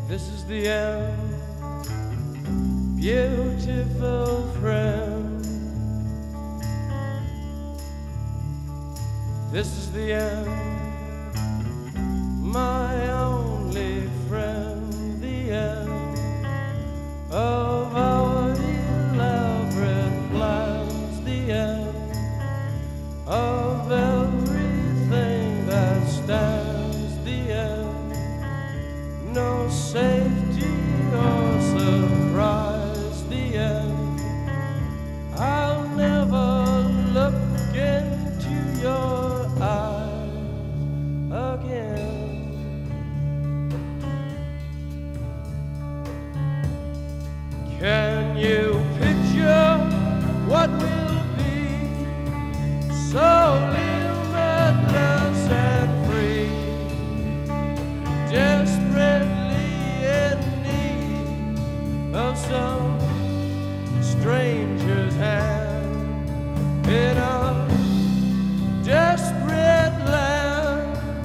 This is the end, beautiful friend. This is the end, my only friend. The end of our elaborate plans. The end of everything that stands. The end, no safety or surprise. The end, I'll never look into your eyes again. Can you picture what will be so limitless and free? Desperately in need of some stranger's hand in a desperate land.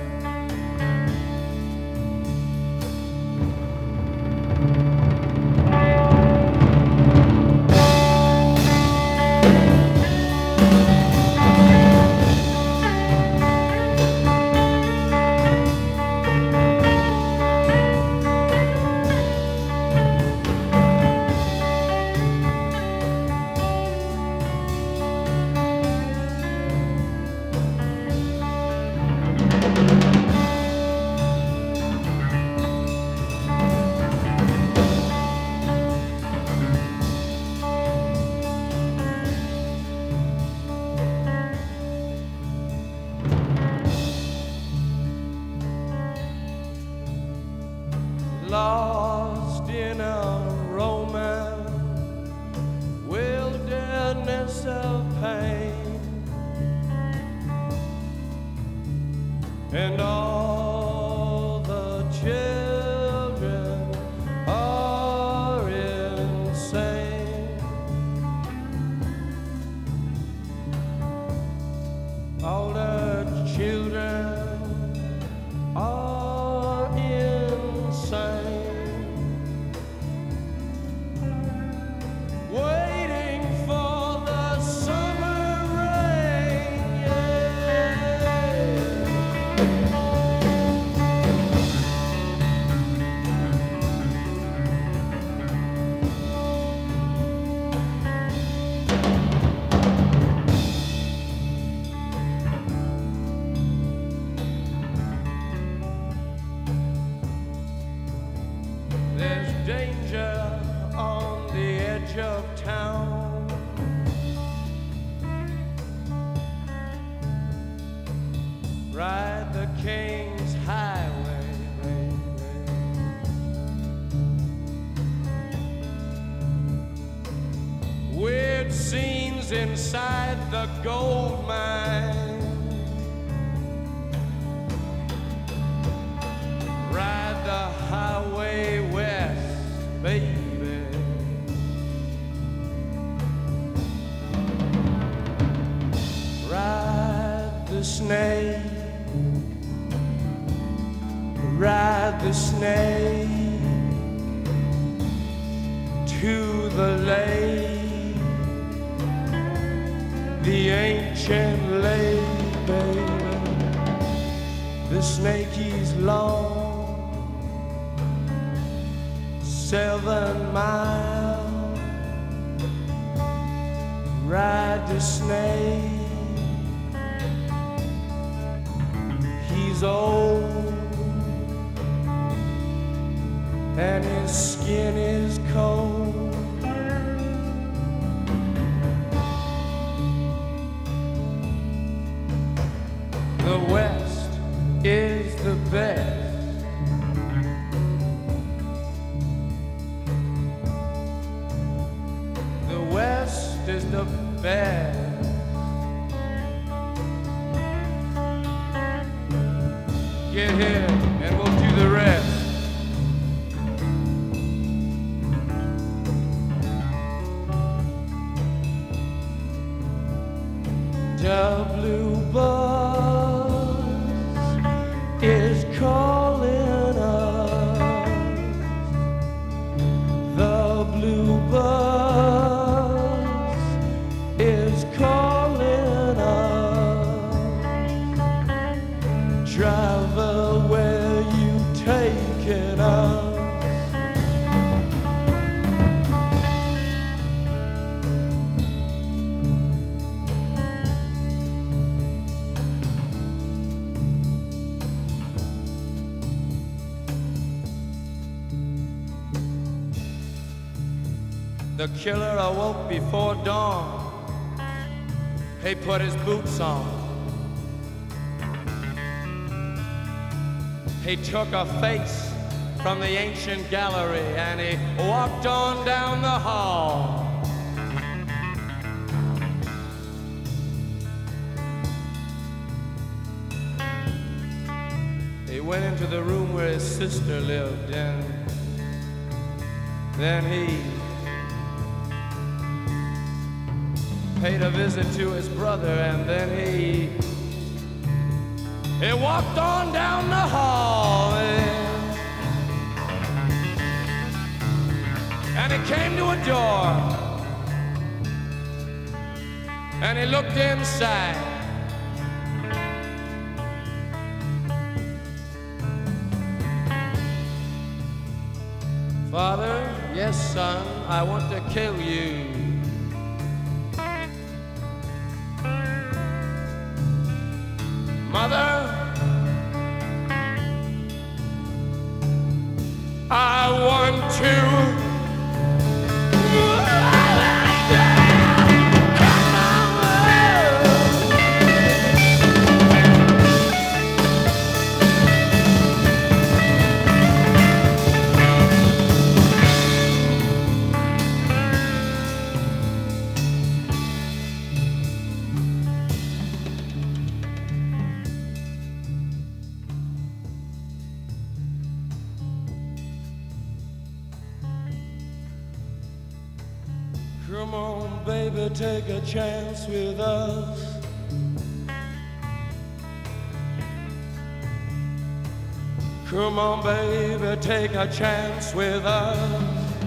Lost in a romance, wilderness of pain, and all the children are insane. All the children are insane. Waiting for the summer rain, There's danger on the edge of town. Ride the King's Highway, weird scenes inside the gold mine. Ride the highway west, baby. Ride the snake, ride the snake to the lake, the ancient lake, baby. The snake is long, 7 miles. Ride the snake. He's old and his skin is cold. The West is the best. The West is the best. Get here and we'll do the rest. The bluebird is calling us. is calling us. Travel where you taken us. The killer awoke before dawn. He put his boots on. He took a face from the ancient gallery and he walked on down the hall. He went into the room where his sister lived, and then he paid a visit to his brother, and then he walked on down the hall, and he came to a door, and he looked inside. Father, yes, son, I want to kill you. Mother, I want to. Come on, baby, take a chance with us. Come on, baby, take a chance with us.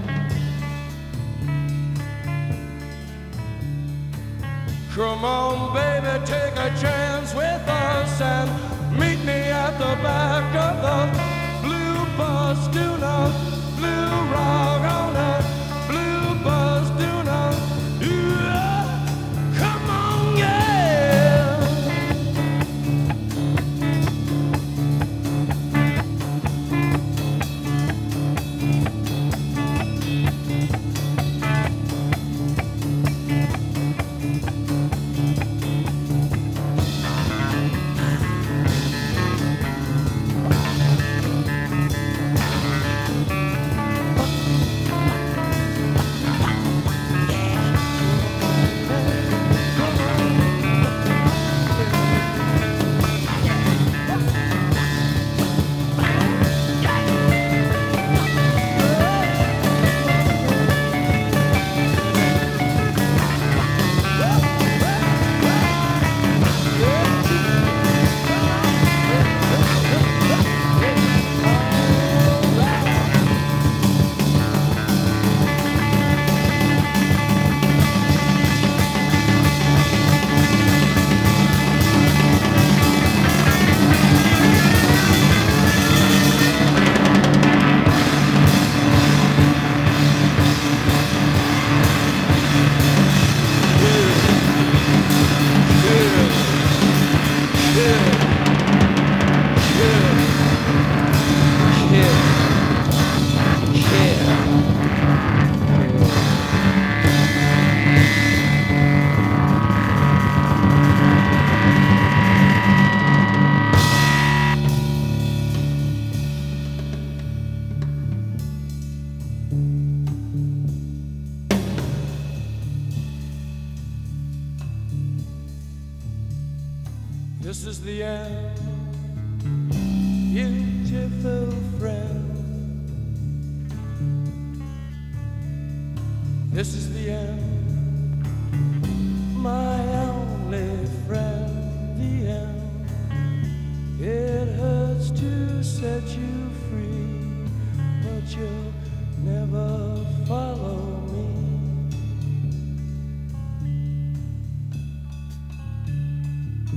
Come on, baby, take a chance with us and meet me at the back of the blue bus. Do not blue rock on that blue bus. Do not, come on, yeah. This is the end, beautiful friend. This is the end, my only friend. The end. It hurts to set you free, but you'll never follow me.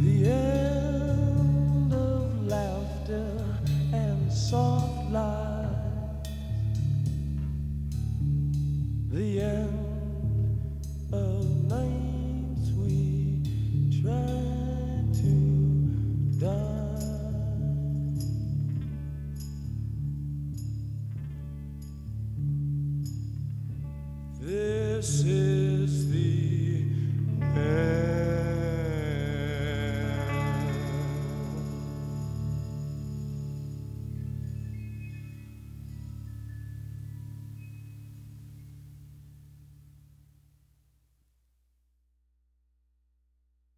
The end of laughter and soft lies. The end of nights we tried to die. This is